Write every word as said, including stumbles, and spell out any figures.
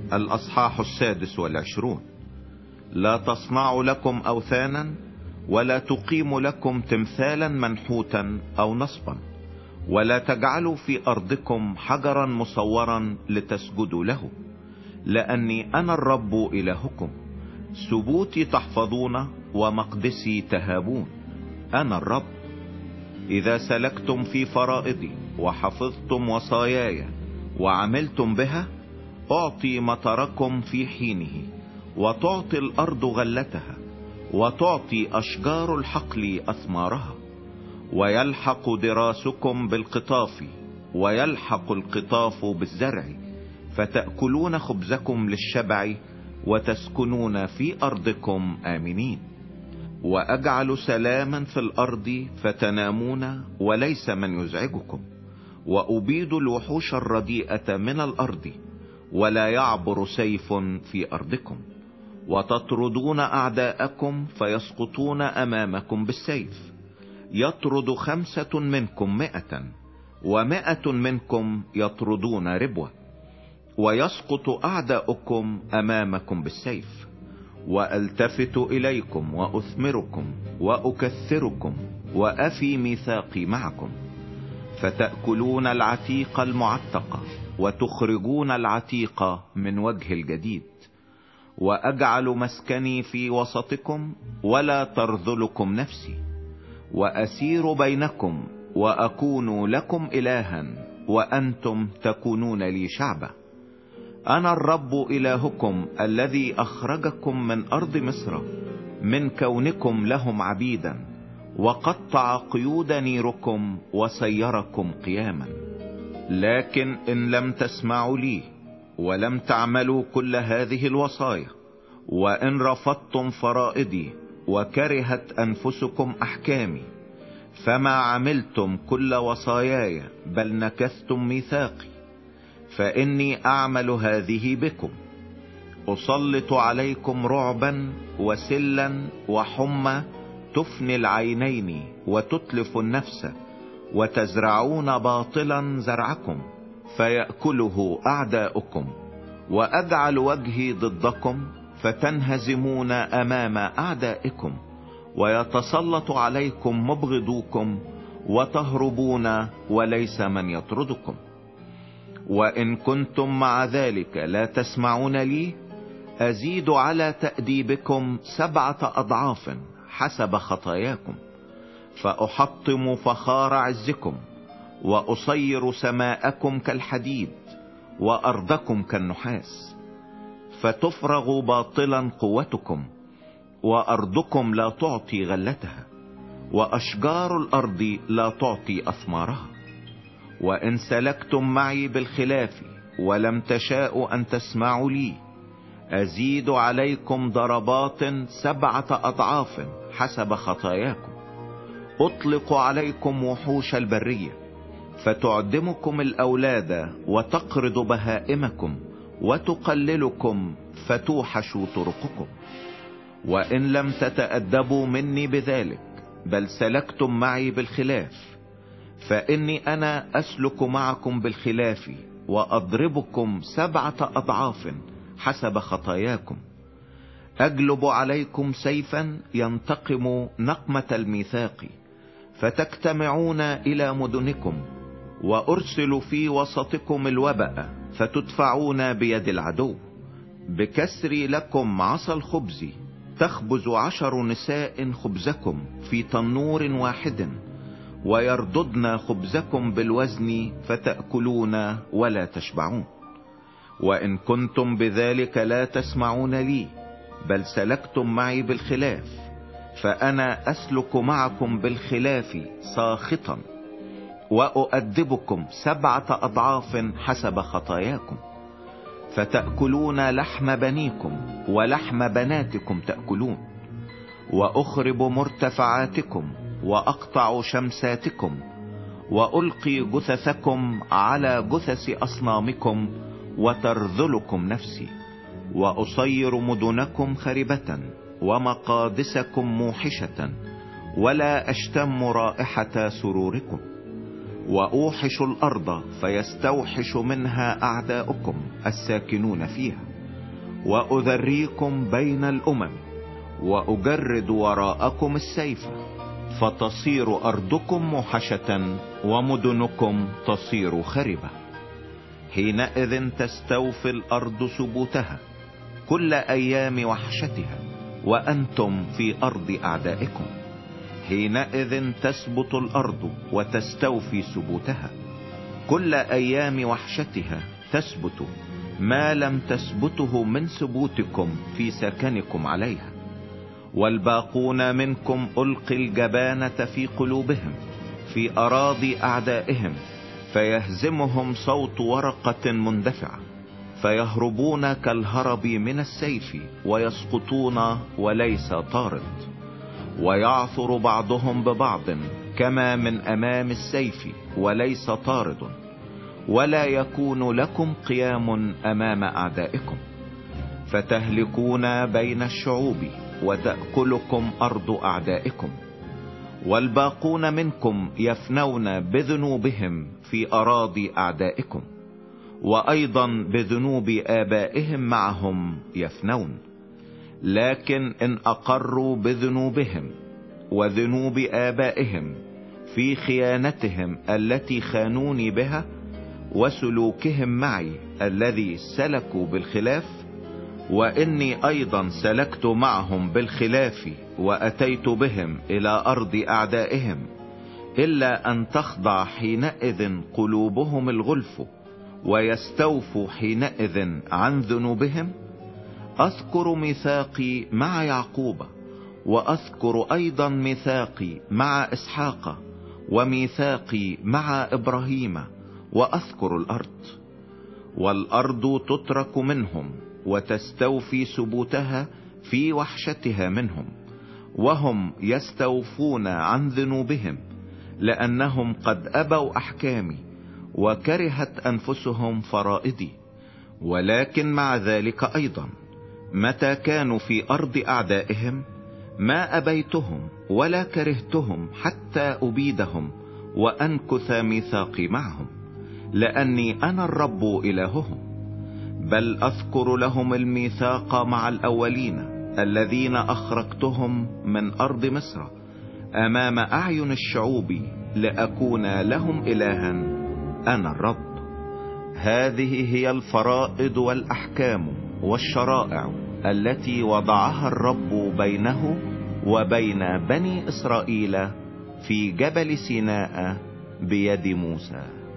الأصحاح السادس والعشرون. لا تصنعوا لكم أوثانا، ولا تقيموا لكم تمثالا منحوتا أو نصبا، ولا تجعلوا في أرضكم حجرا مصورا لتسجدوا له، لأني أنا الرب إلهكم. سبوتي تحفظون ومقدسي تهابون، أنا الرب. إذا سلكتم في فرائضي وحفظتم وصاياي وعملتم بها، أعطي مطركم في حينه، وتعطي الأرض غلتها، وتعطي أشجار الحقل أثمارها، ويلحق دراسكم بالقطاف، ويلحق القطاف بالزرع، فتأكلون خبزكم للشبع، وتسكنون في أرضكم آمنين. وأجعل سلاما في الأرض فتنامون وليس من يزعجكم، وأبيد الوحوش الرديئة من الأرض، ولا يعبر سيف في أرضكم. وتطردون أعداءكم فيسقطون أمامكم بالسيف، يطرد خمسة منكم مئة، ومئة منكم يطردون ربوة، ويسقط أعداؤكم أمامكم بالسيف. وألتفت إليكم وأثمركم وأكثركم وأفي ميثاقي معكم، فتأكلون العتيق المعتق، وتخرجون العتيق من وجه الجديد. وأجعل مسكني في وسطكم، ولا ترذلكم نفسي، وأسير بينكم، وأكون لكم إلها، وأنتم تكونون لي شعبا. أنا الرب إلهكم الذي أخرجكم من أرض مصر، من كونكم لهم عبيدا، وقطع قيود نيركم وسيركم قياما. لكن إن لم تسمعوا لي ولم تعملوا كل هذه الوصايا، وإن رفضتم فرائضي وكرهت أنفسكم أحكامي، فما عملتم كل وصاياي بل نكثتم ميثاقي، فإني أعمل هذه بكم: أسلط عليكم رعبا وسلا وحمى تفني العينين وتتلف النفس، وتزرعون باطلا زرعكم فيأكله أعداؤكم، وأجعل وجهي ضدكم فتنهزمون أمام أعدائكم، ويتسلط عليكم مبغضوكم، وتهربون وليس من يطردكم. وإن كنتم مع ذلك لا تسمعون لي، أزيد على تأديبكم سبعة أضعاف حسب خطاياكم، فأحطم فخار عزكم، وأصير سماءكم كالحديد، وأرضكم كالنحاس، فتفرغ باطلا قوتكم، وأرضكم لا تعطي غلتها، وأشجار الأرض لا تعطي أثمارها. وإن سلكتم معي بالخلاف ولم تشاءوا أن تسمعوا لي، أزيد عليكم ضربات سبعة أضعاف حسب خطاياكم. أطلق عليكم وحوش البرية، فتعدمكم الأولاد، وتقرض بهائمكم، وتقللكم، فتوحش طرقكم. وإن لم تتأدبوا مني بذلك بل سلكتم معي بالخلاف، فإني أنا أسلك معكم بالخلاف، وأضربكم سبعة أضعاف حسب خطاياكم. أجلب عليكم سيفا ينتقم نقمة الميثاق، فتجتمعون إلى مدنكم، وأرسل في وسطكم الوباء، فتدفعون بيد العدو. بكسري لكم عصا الخبز تخبز عشر نساء خبزكم في تنور واحد، ويرددن خبزكم بالوزن، فتأكلون ولا تشبعون. وإن كنتم بذلك لا تسمعون لي بل سلكتم معي بالخلاف، فأنا أسلك معكم بالخلاف ساخطا، وأؤدبكم سبعة أضعاف حسب خطاياكم، فتأكلون لحم بنيكم ولحم بناتكم تأكلون. وأخرب مرتفعاتكم، وأقطع شمساتكم، وألقي جثثكم على جثث أصنامكم، وترذلكم نفسي. وأصير مدنكم خربة، ومقادسكم موحشة، ولا أشتم رائحة سروركم. وأوحش الأرض فيستوحش منها أعداؤكم الساكنون فيها، وأذريكم بين الأمم، وأجرد وراءكم السيف، فتصير أرضكم موحشة ومدنكم تصير خربة. حينئذ تستوفي الأرض ثبوتها كل أيام وحشتها، وأنتم في أرض أعدائكم. حينئذ تثبت الأرض وتستوفي ثبوتها كل أيام وحشتها، تثبت ما لم تثبته من ثبوتكم في سكنكم عليها. والباقون منكم ألقي الجبانة في قلوبهم في أراضي أعدائهم، فيهزمهم صوت ورقة مندفعة، فيهربون كالهرب من السيف، ويسقطون وليس طارد. ويعثر بعضهم ببعض كما من أمام السيف وليس طارد، ولا يكون لكم قيام أمام أعدائكم. فتهلكون بين الشعوب، وتأكلكم أرض أعدائكم. والباقون منكم يفنون بذنوبهم في أراضي أعدائكم، وأيضا بذنوب آبائهم معهم يفنون. لكن إن أقروا بذنوبهم وذنوب آبائهم في خيانتهم التي خانوني بها، وسلوكهم معي الذي سلكوا بالخلاف، وإني أيضا سلكت معهم بالخلاف وأتيت بهم إلى أرض أعدائهم، إلا أن تخضع حينئذ قلوبهم الغلف، ويستوفوا حينئذ عن ذنوبهم، أذكر ميثاقي مع يعقوب، وأذكر أيضا ميثاقي مع إسحاق، وميثاقي مع إبراهيم، وأذكر الأرض. والأرض تترك منهم، وتستوفي ثبوتها في وحشتها منهم، وهم يستوفون عن ذنوبهم، لأنهم قد أبوا أحكامي، وكرهت أنفسهم فرائدي. ولكن مع ذلك أيضا متى كانوا في أرض أعدائهم ما أبيتهم ولا كرهتهم حتى أبيدهم وأنكث ميثاقي معهم، لأني أنا الرب إلههم. بل أذكر لهم الميثاق مع الأولين الذين أخرجتهم من أرض مصر أمام أعين الشعوب، لأكون لهم إلها، أنا الرب. هذه هي الفرائض والأحكام والشرائع التي وضعها الرب بينه وبين بني إسرائيل في جبل سيناء بيد موسى.